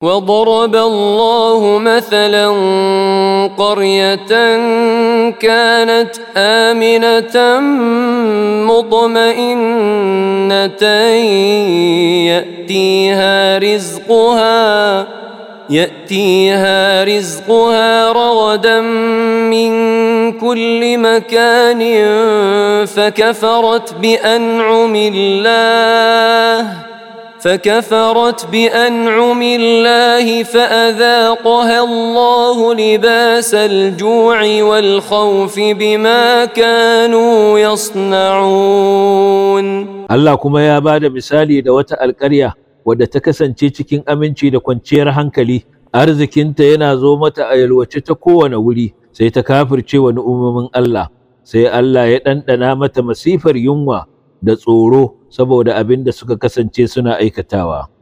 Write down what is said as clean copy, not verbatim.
وضرب الله مثلا قرية كانت آمنة مطمئنة يأتيها رزقها رغدا من كل مكان فكفرت بأنعم الله فأذاقها الله لباس الجوع والخوف بما كانوا يصنعون. Allah kuma ya ba da misali da wata alƙarya wadda ta kasance cikin aminci da kwanciyar hankali, arzikinta yana zo mata a yalwace ta kowane wuri, sai ta kafirce wa ni'umomin Allah, sai Allah ya ɗanɗana mata masifar yunwa da tsoro saboda abin da suka kasance suna aikatawa.